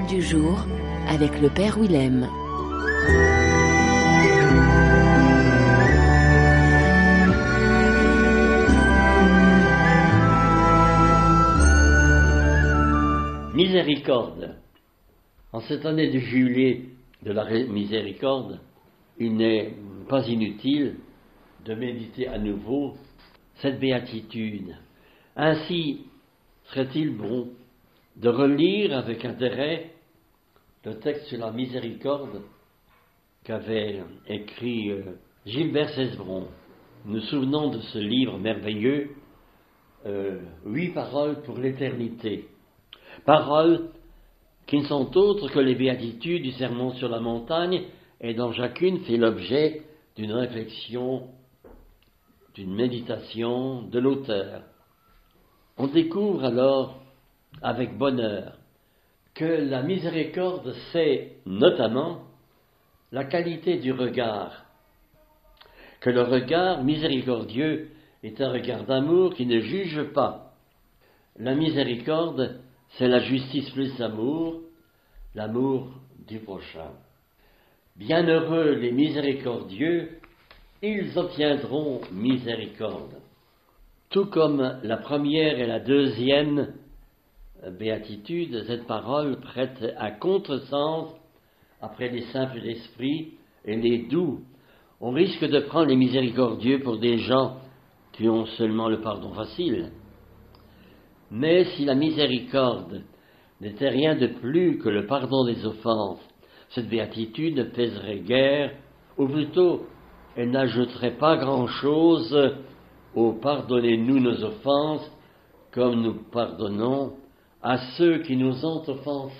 du jour avec le Père Willem. Miséricorde. En cette année du juillet de la miséricorde, il n'est pas inutile de méditer à nouveau cette béatitude. Ainsi serait-il bon de relire avec intérêt le texte sur la miséricorde qu'avait écrit Gilbert Cesbron. Nous nous souvenons de ce livre merveilleux, 8 paroles pour l'éternité. Paroles qui ne sont autres que les béatitudes du sermon sur la montagne et dont chacune fait l'objet d'une réflexion, d'une méditation de l'auteur. On découvre alors avec bonheur que la miséricorde, c'est notamment la qualité du regard, que le regard miséricordieux est un regard d'amour qui ne juge pas. La miséricorde, c'est la justice plus l'amour du prochain. Bienheureux les miséricordieux, ils obtiendront miséricorde. Tout comme la première et la deuxième béatitude, cette parole prête à contresens après les simples d'esprit et les doux. On risque de prendre les miséricordieux pour des gens qui ont seulement le pardon facile. Mais si la miséricorde n'était rien de plus que le pardon des offenses, cette béatitude ne pèserait guère, ou plutôt, elle n'ajouterait pas grand-chose au « pardonnez-nous nos offenses, comme nous pardonnons à ceux qui nous ont offensés ».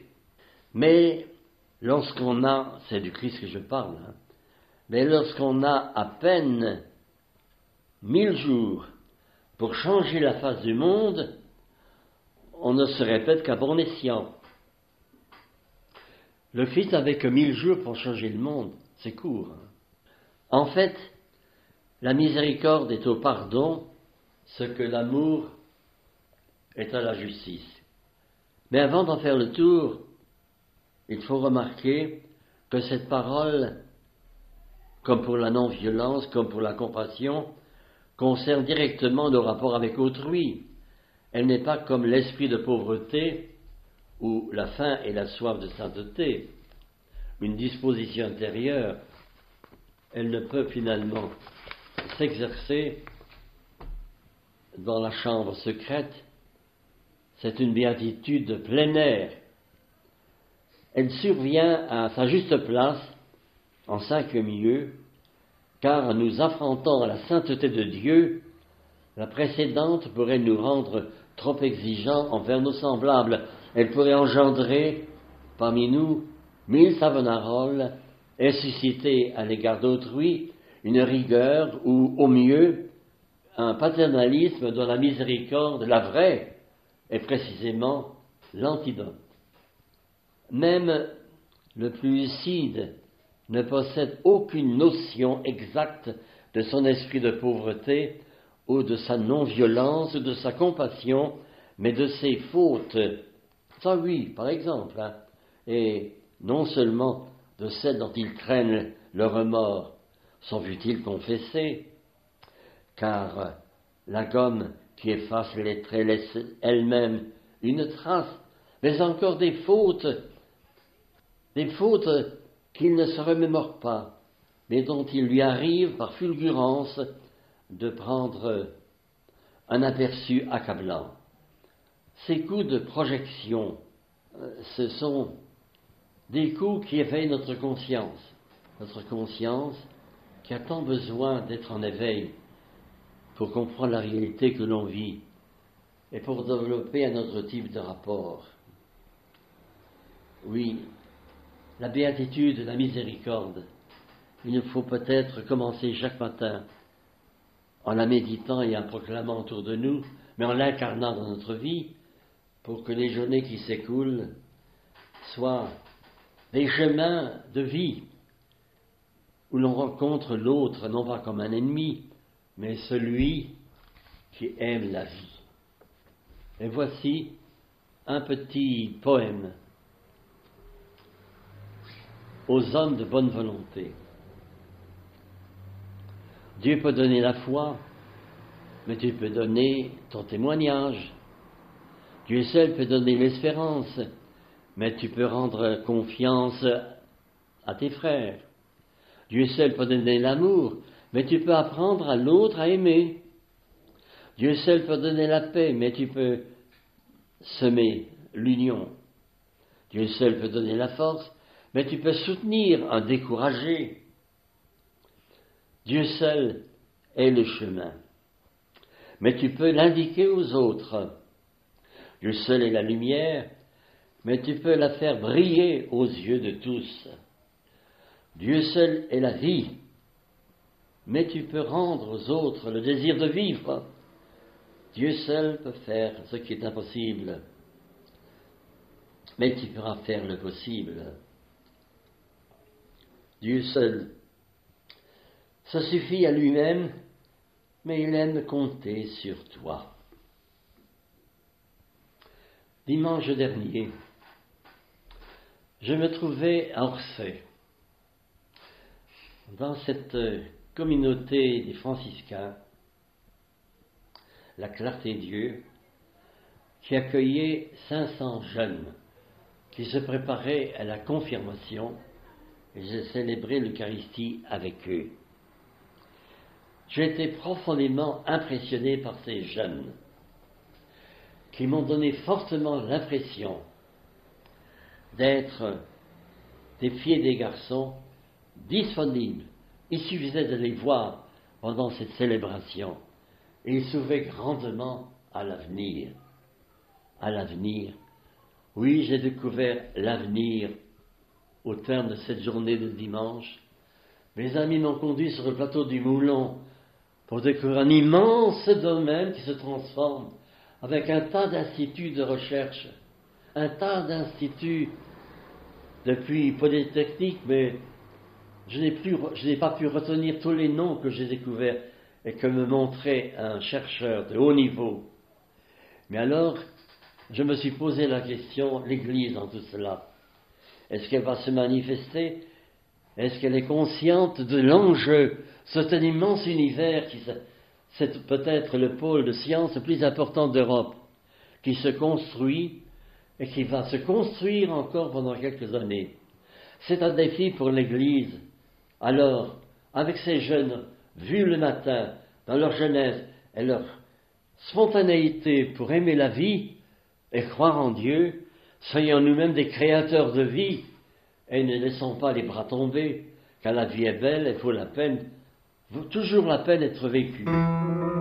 Mais lorsqu'on a, c'est du Christ que je parle, mais lorsqu'on a à peine 1000 jours pour changer la face du monde, on ne se répète qu'à bon escient. Le Christ avait que 1000 jours pour changer le monde, c'est court. En fait, la miséricorde est au pardon ce que l'amour est à la justice. Mais avant d'en faire le tour, il faut remarquer que cette parole, comme pour la non-violence, comme pour la compassion, concerne directement nos rapports avec autrui. Elle n'est pas comme l'esprit de pauvreté ou la faim et la soif de sainteté, une disposition intérieure. Elle ne peut finalement s'exercer dans la chambre secrète. C'est une béatitude de plein air. Elle survient à sa juste place, en 5e lieu, car en nous affrontant à la sainteté de Dieu, la précédente pourrait nous rendre trop exigeants envers nos semblables. Elle pourrait engendrer parmi nous 1000 Savonaroles et susciter à l'égard d'autrui une rigueur ou, au mieux, un paternalisme dont la miséricorde, la vraie, est précisément l'antidote. Même le plus lucide ne possède aucune notion exacte de son esprit de pauvreté ou de sa non-violence ou de sa compassion, mais de ses fautes. Ça oui, par exemple, et non seulement de celles dont il traîne le remords, s'en fut-il confessé, car la gomme qui efface les traits laisse elle-même une trace, mais encore des fautes qu'il ne se remémore pas, mais dont il lui arrive par fulgurance de prendre un aperçu accablant. Ces coups de projection, ce sont des coups qui éveillent notre conscience qui a tant besoin d'être en éveil pour comprendre la réalité que l'on vit et pour développer un autre type de rapport. Oui, la béatitude, la miséricorde, il nous faut peut-être commencer chaque matin en la méditant et en proclamant autour de nous, mais en l'incarnant dans notre vie, pour que les journées qui s'écoulent soient des chemins de vie où l'on rencontre l'autre non pas comme un ennemi, mais celui qui aime la vie. Et voici un petit poème aux hommes de bonne volonté. Dieu peut donner la foi, mais tu peux donner ton témoignage. Dieu seul peut donner l'espérance, mais tu peux rendre confiance à tes frères. Dieu seul peut donner l'amour, mais tu peux apprendre à l'autre à aimer. Dieu seul peut donner la paix, mais tu peux semer l'union. Dieu seul peut donner la force, mais tu peux soutenir un découragé. Dieu seul est le chemin, mais tu peux l'indiquer aux autres. Dieu seul est la lumière, mais tu peux la faire briller aux yeux de tous. Dieu seul est la vie, mais tu peux rendre aux autres le désir de vivre. Dieu seul peut faire ce qui est impossible, mais tu pourras faire le possible. Dieu seul se suffit à lui-même, mais il aime compter sur toi. Dimanche dernier, je me trouvais à Orsay, dans cette communauté des franciscains, la Clarté-Dieu, qui accueillait 500 jeunes qui se préparaient à la confirmation, et j'ai célébré l'Eucharistie avec eux. J'ai été profondément impressionné par ces jeunes qui m'ont donné fortement l'impression d'être des filles et des garçons disponibles. Il suffisait de les voir pendant cette célébration et ils s'ouvraient grandement à l'avenir. À l'avenir. Oui, j'ai découvert l'avenir au terme de cette journée de dimanche. Mes amis m'ont conduit sur le plateau du Moulon pour découvrir un immense domaine qui se transforme avec un tas d'instituts de recherche, un tas d'instituts depuis Polytechnique, mais je n'ai pas pu retenir tous les noms que j'ai découverts et que me montrait un chercheur de haut niveau. Mais alors, je me suis posé la question, l'Église dans tout cela, est-ce qu'elle va se manifester? Est-ce qu'elle est consciente de l'enjeu? C'est un immense univers c'est peut-être le pôle de science le plus important d'Europe, qui se construit et qui va se construire encore pendant quelques années. C'est un défi pour l'Église. Alors, avec ces jeunes, vus le matin, dans leur jeunesse et leur spontanéité pour aimer la vie et croire en Dieu, soyons nous-mêmes des créateurs de vie et ne laissons pas les bras tomber, car la vie est belle et vaut toujours la peine d'être vécue.